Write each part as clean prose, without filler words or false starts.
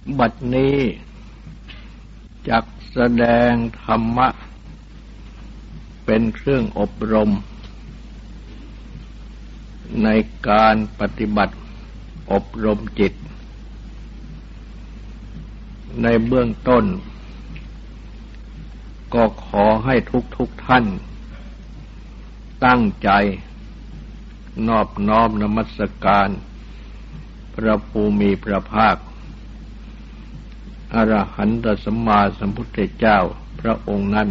บัดนี้จักแสดงธรรมะเป็นเครื่องอบรมในการปฏิบัติอบรมจิตในเบื้องต้นก็ขอให้ทุกท่านตั้งใจนอบน้อมนมัสการพระภูมิพระภาคอรหันตสัมมาสัมพุทธเจ้าพระองค์นั้น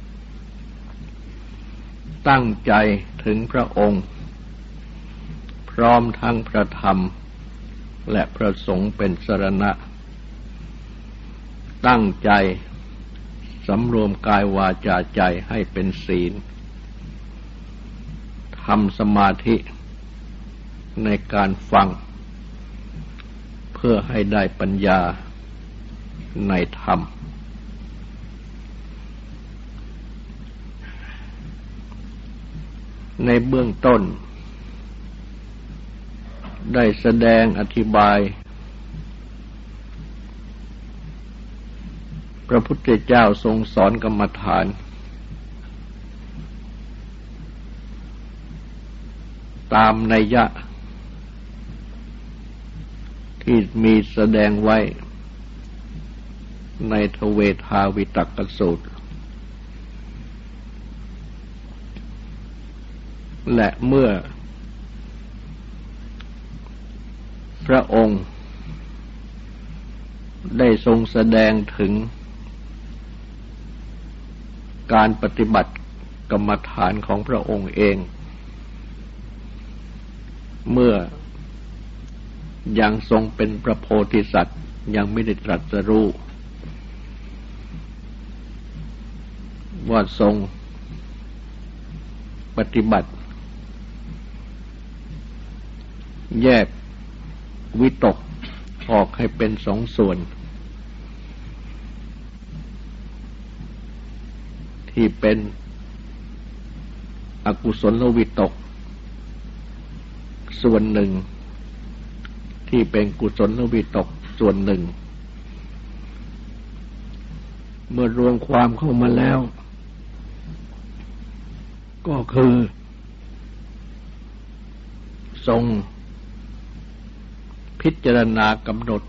ตั้งใจถึงพระองค์พร้อมทั้งพระธรรมและพระสงฆ์เป็นสรณะตั้งใจสำรวมกายวาจาใจให้เป็นศีลทำสมาธิในการฟังเพื่อให้ได้ปัญญาในธรรมในเบื้องต้นได้แสดงอธิบายพระพุทธเจ้าทรงสอนกรรมฐานตามนัยยะที่มีแสดงไว้ในทเวทาวิตกสูตรและเมื่อพระองค์ได้ทรงแสดงถึงการปฏิบัติกรรมฐานของพระองค์เองเมื่อยังทรงเป็นพระโพธิสัตว์ยังไม่ได้ตรัสรู้ว่าทรงปฏิบัติแยกวิตกออกให้เป็นสองส่วนที่เป็นอกุศลวิตกส่วนหนึ่งที่เป็นกุศลวิตกส่วนหนึ่งเมื่อรวมความเข้ามาแล้วก็คือทรงพิจารณากำหนด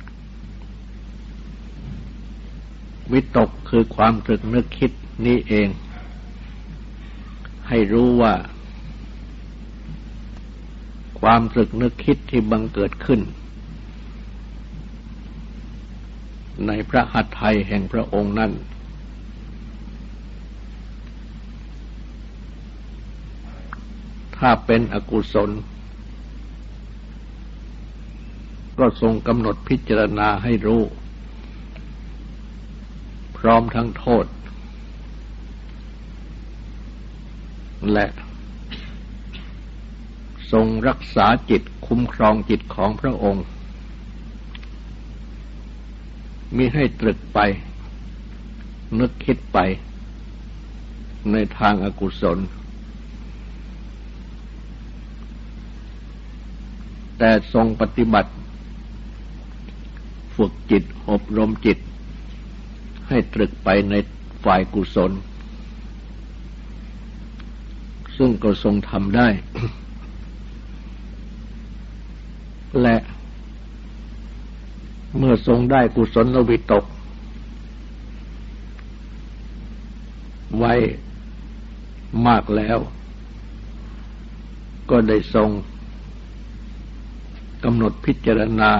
วิตกคือความตรึกนึกคิดนี้เองให้รู้ว่าความตรึกนึกคิดที่บังเกิดขึ้นในพระหัตถ์ไทยแห่งพระองค์นั้นถ้าเป็นอกุศลก็ทรงกำหนดพิจารณาให้รู้พร้อมทั้งโทษและทรงรักษาจิตคุ้มครองจิตของพระองค์มิให้ตรึกไปนึกคิดไปในทางอกุศลแต่ทรงปฏิบัติฝึกจิตอบรมจิตให้ตรึกไปในฝ่ายกุศลซึ่งก็ทรงทำได้ และเมื่อทรงได้กุศลวิตกไว้มากแล้วก็ได้ทรงกำหนดพิจารณา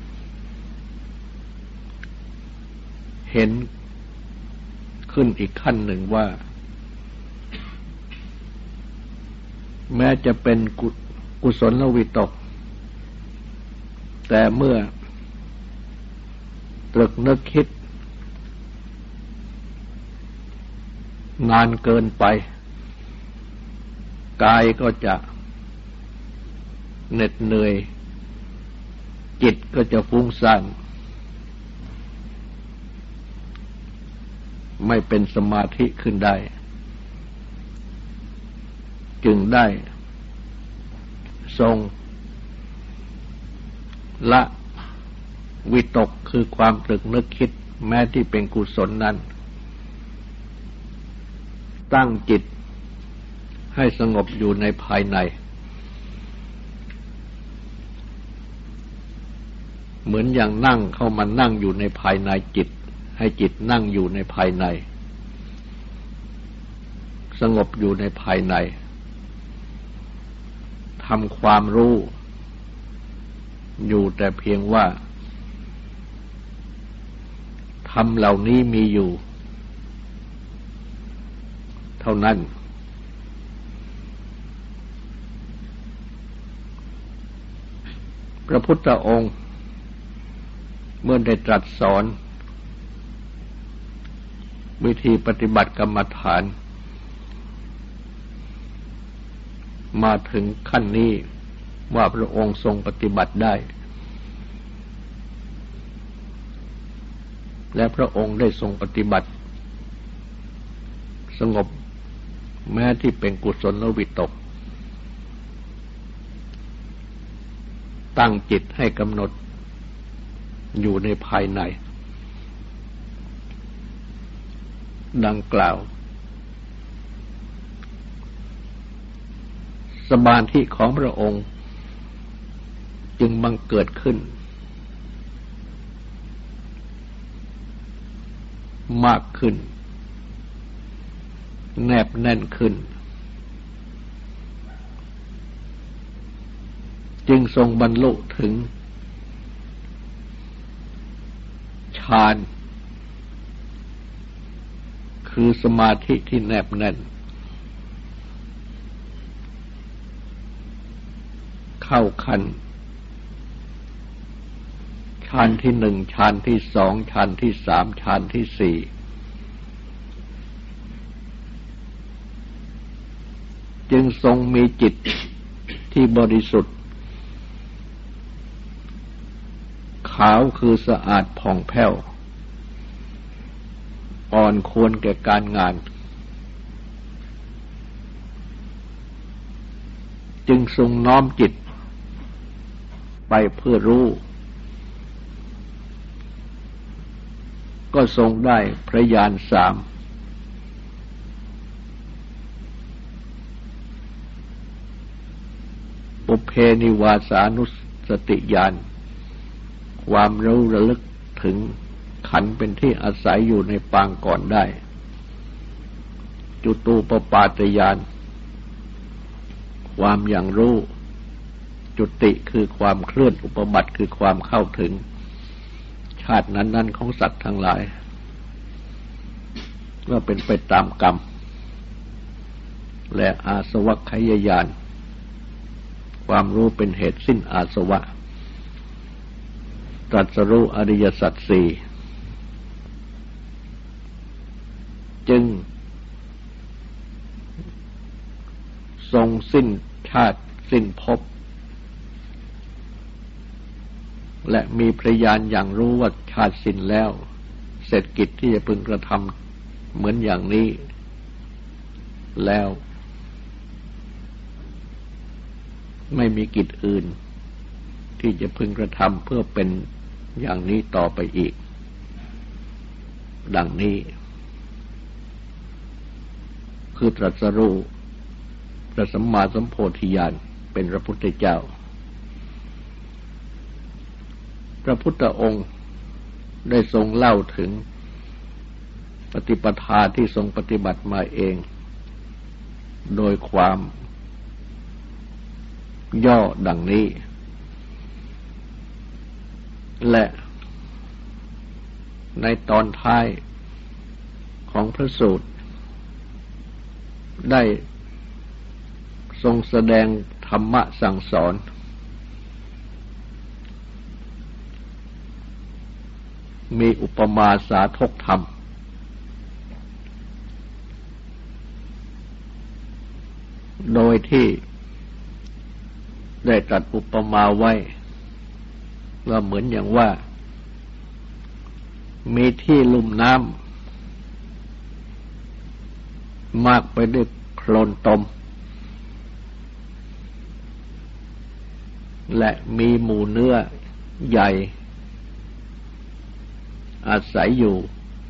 เห็นขึ้นอีกขั้นหนึ่งว่าแม้จะเป็นกุศลวิตกแต่เมื่อตรึกนึกคิดนานเกินไปกายก็จะเหน็ดเหนื่อยจิตก็จะฟุ้งซ่านไม่เป็นสมาธิขึ้นได้จึงได้ทรงละวิตกคือความตรึกนึกคิดแม้ที่เป็นกุศลนั้นตั้งจิตให้สงบอยู่ในภายในเหมือนอย่างนั่งเข้ามานั่งอยู่ในภายในจิตให้จิตนั่งอยู่ในภายในสงบอยู่ในภายในทำความรู้อยู่แต่เพียงว่าธรรมเหล่านี้มีอยู่เท่านั้นพระพุทธองค์เมื่อได้ตรัสสอนวิธีปฏิบัติกรรมฐานมาถึงขั้นนี้ว่าพระองค์ทรงปฏิบัติได้และพระองค์ได้ทรงปฏิบัติสงบแม้ที่เป็นกุศลวิตกตั้งจิตให้กำหนดอยู่ในภายในดังกล่าวสมาธิของพระองค์จึงบังเกิดขึ้นมากขึ้นแนบแน่นขึ้นจึงทรงบรรลุถึงฌานคือสมาธิที่แนบแน่นเข้าขั้นฌานที่หนึ่งฌานที่สองฌานที่สามฌานที่สี่จึงทรงมีจิตที่บริสุทธิ์ขาวคือสะอาดผ่องแผ้วอ่อนควรแก่การงานจึงทรงน้อมจิตไปเพื่อรู้ก็ทรงได้พระญาณสามปุเพนิวาสานุสติญาณความรู้ระลึกถึงขันธ์เป็นที่อาศัยอยู่ในปางก่อนได้จุตูปปาตญาณความอย่างรู้จุติคือความเคลื่อนอุปบัติคือความเข้าถึงชาตินั้นๆของสัตว์ทั้งหลายว่าเป็นไปตามกรรมและอาสวัคคยญาณความรู้เป็นเหตุสิ้นอาสวะตรัสรู้อริยสัจสี่จึงทรงสิ้นชาติสิ้นภพและมีพระญาณอย่างรู้ว่าชาติสิ้นแล้วเสร็จกิจที่จะพึงกระทำเหมือนอย่างนี้แล้วไม่มีกิจอื่นที่จะพึงกระทำเพื่อเป็นอย่างนี้ต่อไปอีกดังนี้คือตรัสรู้พระสัมมาสัมโพธิญาณเป็นพระพุทธเจ้าพระพุทธองค์ได้ทรงเล่าถึงปฏิปทาที่ทรงปฏิบัติมาเองโดยความย่อดังนี้และในตอนท้ายของพระสูตรได้ทรงแสดงธรรมะสั่งสอนมีอุปมาสาธกธรรมโดยที่ได้ตรัสอุปมาไว้ว่าเหมือนอย่างว่ามีที่ลุ่มน้ำมากไปด้วยโคลนตมและมีหมู่เนื้อใหญ่อาศัยอยู่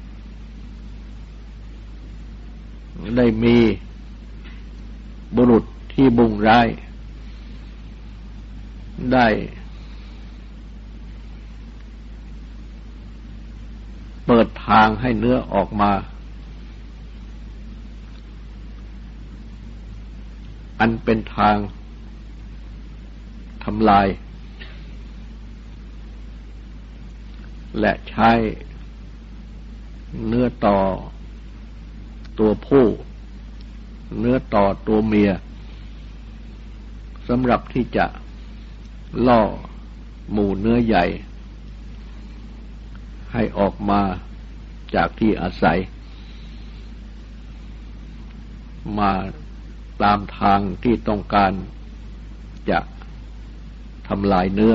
ได้มีบุรุษที่มุ่งร้ายได้เปิดทางให้เนื้อออกมาอันเป็นทางทำลายและใช้เนื้อต่อตัวผู้เนื้อต่อตัวเมียสำหรับที่จะล่อหมู่เนื้อใหญ่ให้ออกมาจากที่อาศัยมาตามทางที่ต้องการจะทำลายเนื้อ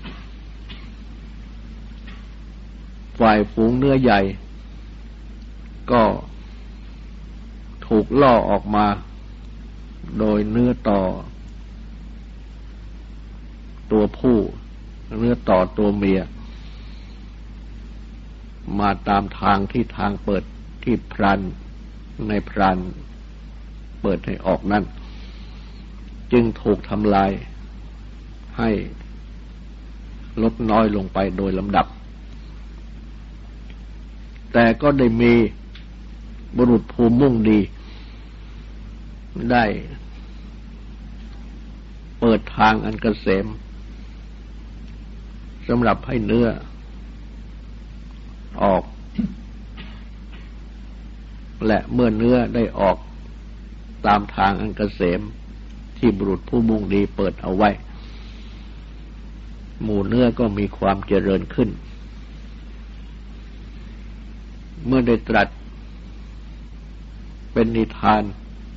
ฝ่ายฝูงเนื้อใหญ่ก็ถูกล่อออกมาโดยเนื้อต่อตัวผู้เนื้อต่อตัวเมียมาตามทางที่ทางเปิดที่พรานในพรานเปิดให้ออกนั้นจึงถูกทำลายให้ลดน้อยลงไปโดยลำดับแต่ก็ได้มีบุรุษผู้มุ่งดีได้เปิดทางอันเกษมสำหรับให้เนื้อออกและเมื่อเนื้อได้ออกตามทางอันเกษมที่บุรุษผู้มุ่งดีเปิดเอาไว้หมู่เนื้อก็มีความเจริญขึ้นเมื่อได้ตรัสเป็นนิทาน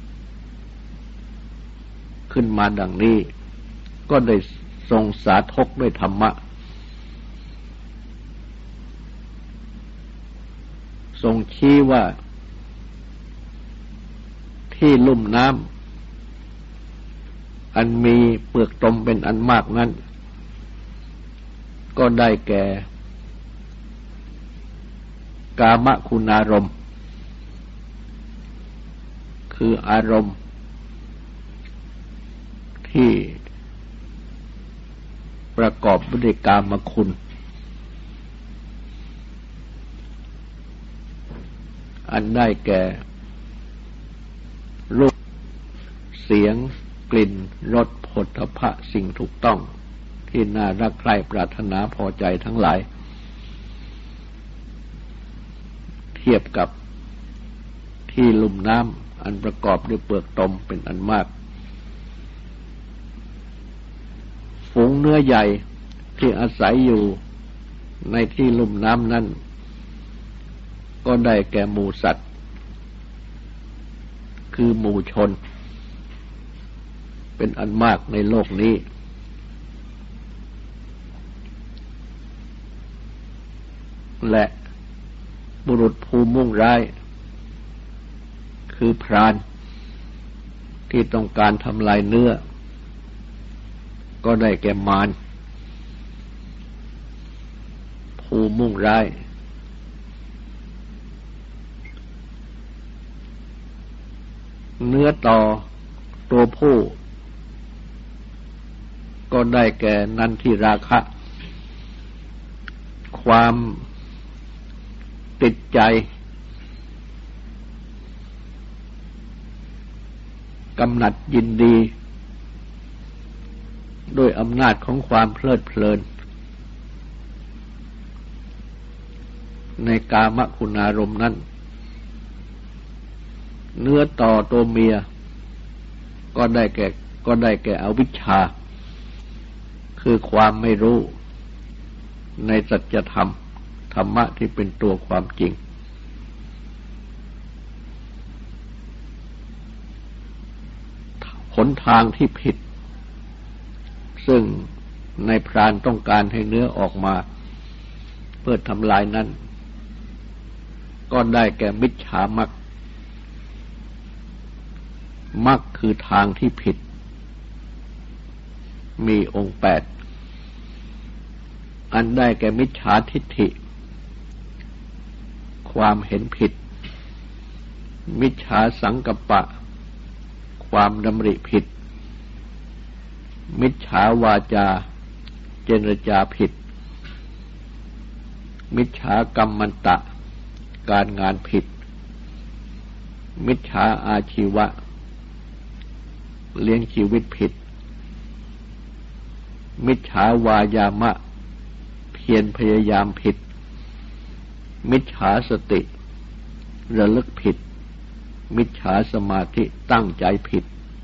ขึ้นมาดังนี้ก็ได้ทรงสาธกด้วยธรรมะทรงชี้ว่าที่ลุ่มน้ำอันมีเปลือกตมเป็นอันมากนั้นก็ได้แก่กามคุณารมณ์คืออารมณ์ที่ประกอบด้วยกามคุณอันได้แก่รูปเสียงกลิ่นรสโผฏฐัพพะสิ่งถูกต้องที่น่ารักใคร่ปรารถนาพอใจทั้งหลายเทียบกับที่ลุ่มน้ำอันประกอบด้วยเปลือกตมเป็นอันมากฝูงเนื้อใหญ่ที่อาศัยอยู่ในที่ลุ่มน้ำนั้นก็ได้แก่หมู่สัตว์คือหมู่ชนเป็นอันมากในโลกนี้และบุรุษผู้มุ่งร้ายคือพรานที่ต้องการทำลายเนื้อก็ได้แก่มารผู้มุ่งร้ายเนื้อต่อตัวผู้ก็ได้แก่นันทิราคะความติดใจกำหนัดยินดีด้วยอำนาจของความเพลิดเพลินในกามคุณารมณ์นั้นเนื้อต่อตัวเมียก็ได้แก่อวิชชาคือความไม่รู้ในสัจธรรมธรรมะที่เป็นตัวความจริงหนทางที่ผิดซึ่งในพรานต้องการให้เนื้อออกมาเพื่อทำลายนั้นก็ได้แก่มิจฉามรรคมรรคคือทางที่ผิดมีองค์8อันได้แก่มิจฉาทิฏฐิความเห็นผิดมิจฉาสังกัปปะความดำริผิดมิจฉาวาจาเจรจาผิดมิจฉากรรมันตะการงานผิดมิจฉาอาชีวะเลี้ยงชีวิตผิดมิจฉาวายามะเพียรพยายามผิดมิจฉาสติระลึกผิดมิจฉาสมาธิตั้งใจผิด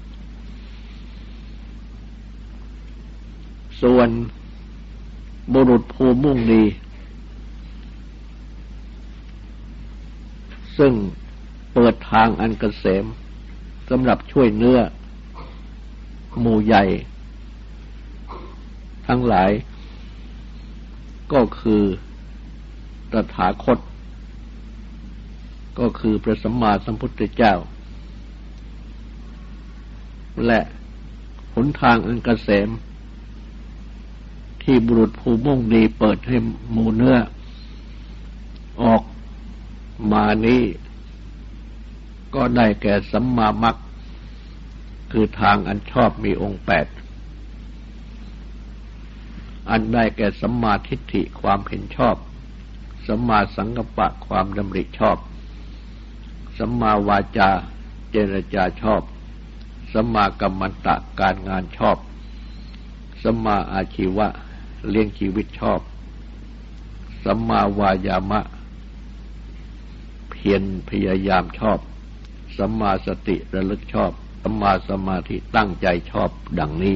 ส่วนบุรุษผู้มุ่งดีซึ่งเปิดทางอันเกษมสำหรับช่วยเนื้อหมู่ใหญ่ทั้งหลายก็คือตถาคตก็คือพระสัมมาสัมพุทธเจ้าและหนทางอันเกษมที่บุรุษผู้มุ่งดีเปิดให้หมู่เนื้อออกมานี้ก็ได้แก่สัมมามรรคคือทางอันชอบมีองค์8อันได้แก่สัมมาทิฏฐิความเห็นชอบสัมมาสังกัปปะความดำริชอบสัมมาวาจาเจรจาชอบสัมมากัมมันตะการงานชอบสัมมาอาชีวะเลี้ยงชีวิตชอบสัมมาวายามะเพียรพยายามชอบสัมมาสติระลึกชอบสัมมาสมาธิตั้งใจชอบดังนี้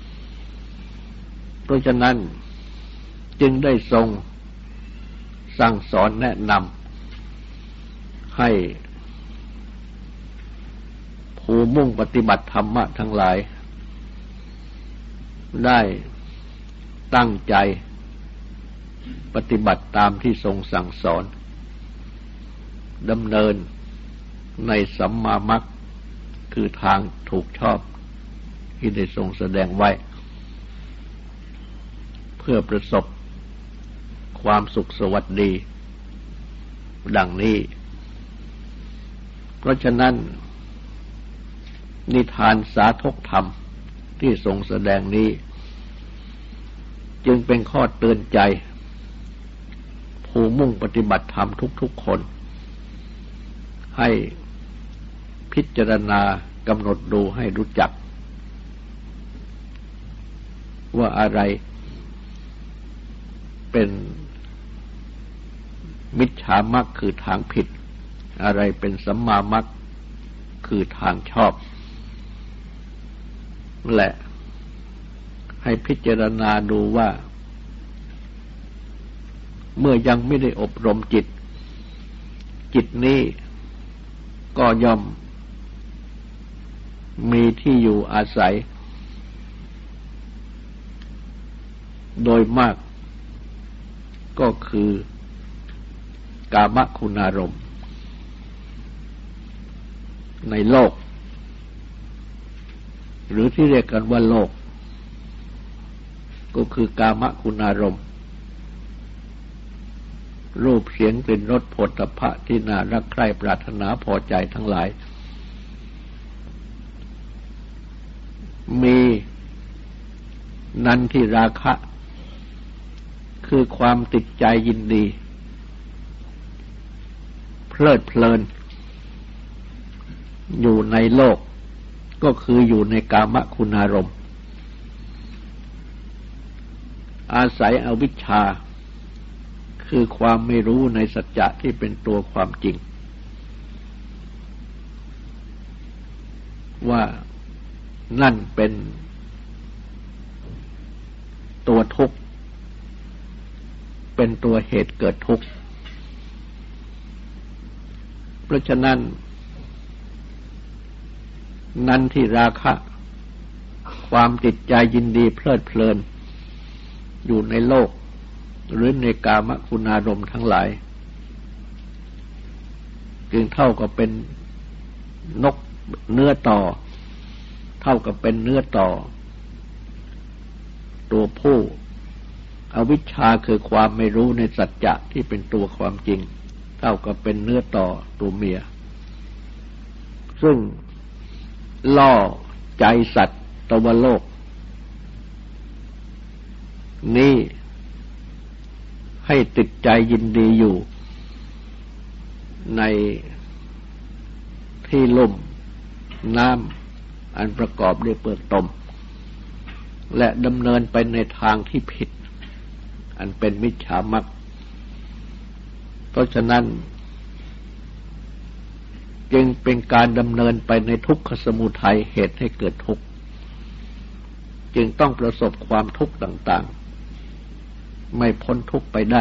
เพราะฉะนั้นจึงได้ทรงสั่งสอนแนะนำให้ผู้มุ่งปฏิบัติธรรมะทั้งหลายได้ตั้งใจปฏิบัติตามที่ทรงสั่งสอนดำเนินในสัมมามรรคคือทางถูกชอบที่ได้ทรงแสดงไว้เพื่อประสบความสุขสวัสดีดังนี้เพราะฉะนั้นนิทานสาธกธรรมที่ทรงแสดงนี้จึงเป็นข้อเตือนใจผู้มุ่งปฏิบัติธรรมทุกๆคนให้พิจารณากำหนดดูให้รู้จักว่าอะไรเป็นมิจฉามรรคคือทางผิดอะไรเป็นสัมมามรรคคือทางชอบและให้พิจารณาดูว่าเมื่อยังไม่ได้อบรมจิตนี้ก็ย่อมมีที่อยู่อาศัยโดยมากก็คือกามคุณารมณ์ในโลกหรือที่เรียกกันว่าโลกก็คือกามคุณารมณ์รูปเสียงกลิ่นรสโผฏฐัพพะที่น่ารักใคร่ปรารถนาพอใจทั้งหลายมีนันทิราคะคือความติดใจยินดีเพลิดเพลินอยู่ในโลกก็คืออยู่ในกามคุณารมณ์อาศัยอวิชชาคือความไม่รู้ในสัจจะที่เป็นตัวความจริงว่านั่นเป็นตัวทุกข์เป็นตัวเหตุเกิดทุกข์เพราะฉะนั้นนันทิราคะความติดใจยินดีเพลิดเพลินอยู่ในโลกหรือในกามคุณารมณ์ทั้งหลายจึงเท่ากับเป็นนกเนื้อต่อเท่ากับเป็นเนื้อต่อตัวผู้ อวิชชาคือความไม่รู้ในสัจจะที่เป็นตัวความจริงเท่ากับเป็นเนื้อต่อตัวเมียซึ่งล่อใจสัตว์ตวโลกนี้ให้ติดใจยินดีอยู่ในที่ลุ่มน้ำอันประกอบด้วยเปลือกตมและดำเนินไปในทางที่ผิดอันเป็นมิจฉามรรคเพราะฉะนั้นจึงเป็นการดำเนินไปในทุกขสมุทัยเหตุให้เกิดทุกข์จึงต้องประสบความทุกข์ต่างๆไม่พ้นทุกข์ไปได้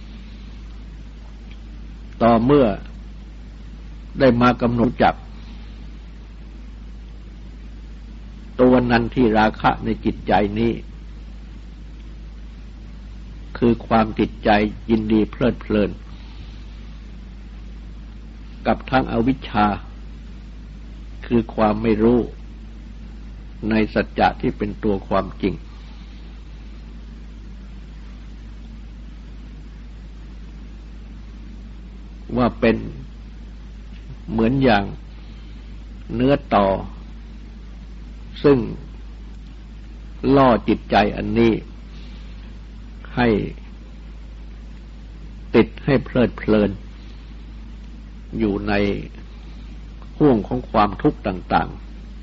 ต่อเมื่อได้มากำหนดจักตัวนันทิราคะในจิตใจนี้คือความติดใจยินดีเพลิดเพลินกับทั้งอวิชชาคือความไม่รู้ในสัจจะที่เป็นตัวความจริงว่าเป็นเหมือนอย่างเนื้อต่อซึ่งล่อจิตใจอันนี้ให้ติดให้เพลิดเพลินอยู่ในห่วงของความทุกข์ต่าง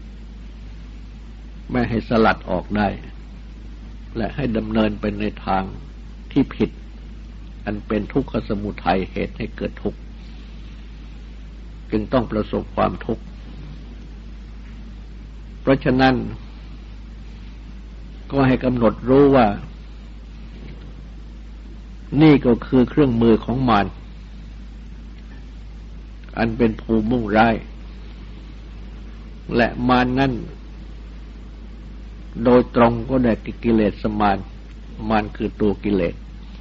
ๆไม่ให้สลัดออกได้และให้ดำเนินไปในทางที่ผิดอันเป็นทุกขสมุทัยเหตุให้เกิดทุกข์จึงต้องประสบความทุกข์เพราะฉะนั้นก็ให้กำหนดรู้ว่านี่ก็คือเครื่องมือของมารอันเป็นภูมิมุ่งร้ายและมารนั้นโดยตรงก็ได้กิเลสมารมารคือตัวกิเลส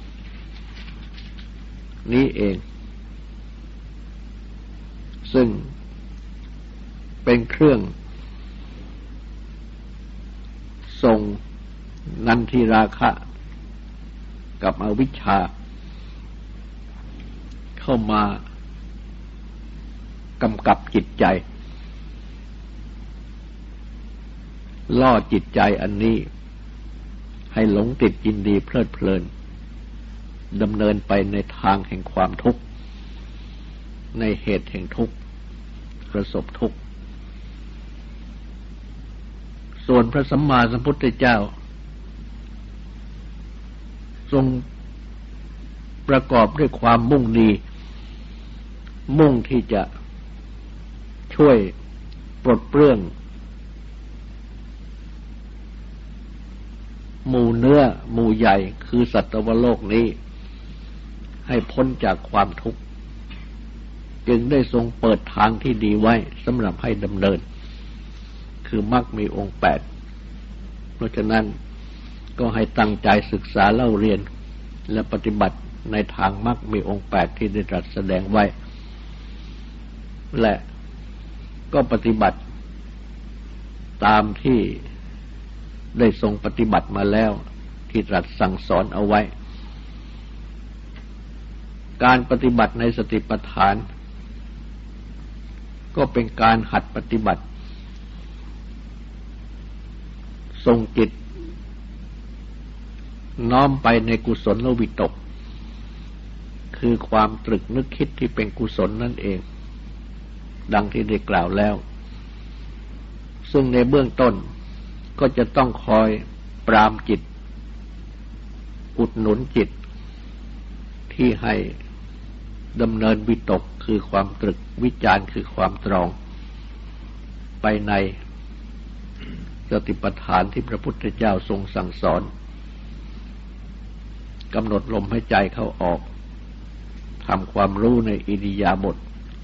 นี้เองซึ่งเป็นเครื่องส่งนันทิราคะกับอวิชชาเข้ามากำกับจิตใจล่อจิตใจอันนี้ให้หลงติดยินดีเพลิดเพลินดำเนินไปในทางแห่งความทุกข์ในเหตุแห่งทุกข์ประสบทุกข์ส่วนพระสัมมาสัมพุทธเจ้าทรงประกอบด้วยความมุ่งดีมุ่งที่จะช่วยปลดเปลื้องหมู่เนื้อหมู่ใหญ่คือสัตวโลกนี้ให้พ้นจากความทุกข์จึงได้ทรงเปิดทางที่ดีไว้สำหรับให้ดำเนินคือมรรคมีองค์8เพราะฉะนั้นก็ให้ตั้งใจศึกษาเล่าเรียนและปฏิบัติในทางมรรคมีองค์8ที่ได้ตรัสแสดงไว้และก็ปฏิบัติตามที่ได้ทรงปฏิบัติมาแล้วที่ตรัสสั่งสอนเอาไว้การปฏิบัติในสติปัฏฐานก็เป็นการหัดปฏิบัติทรงจิตน้อมไปในกุศลวิตกคือความตรึกนึกคิดที่เป็นกุศลนั่นเองดังที่ได้กล่าวแล้วซึ่งในเบื้องต้นก็จะต้องคอยปรามจิตอุดหนุนจิตที่ให้ดำเนินวิตกคือความตรึกวิจารคือความตรองไปในสติปัฏฐานที่พระพุทธเจ้าทรงสั่งสอนกำหนดลมหายใจเข้าออกทำความรู้ในอิริยาบถ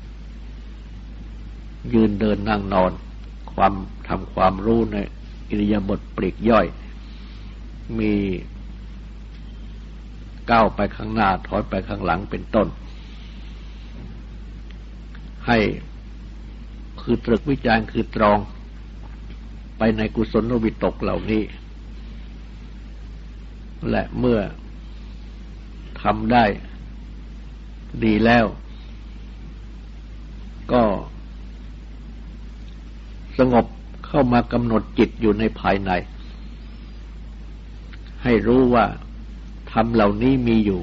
ยืนเดินนั่งนอนทำความรู้ในอิริยาบถปลีกย่อยมีก้าวไปข้างหน้าถอยไปข้างหลังเป็นต้นให้คือตรึกวิจารคือตรองไปในกุศลวิตกเหล่านี้และเมื่อทำได้ดีแล้วก็สงบเข้ามากำหนดจิตอยู่ในภายในให้รู้ว่าธรรมเหล่านี้มีอยู่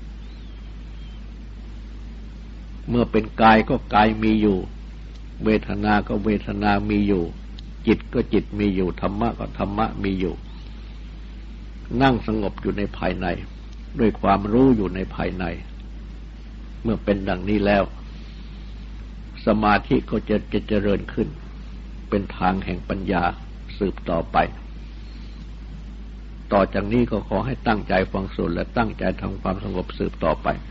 เมื่อเป็นกายก็กายมีอยู่เวทนาก็เวทนามีอยู่จิตก็จิตมีอยู่ธรรมะก็ธรรมะมีอยู่นั่งสงบอยู่ในภายในด้วยความรู้อยู่ในภายในเมื่อเป็นดังนี้แล้วสมาธิก็จะเจริญขึ้นเป็นทางแห่งปัญญาสืบต่อไปต่อจากนี้ก็ขอให้ตั้งใจฟังสวดและตั้งใจทำความสงบสืบต่อไป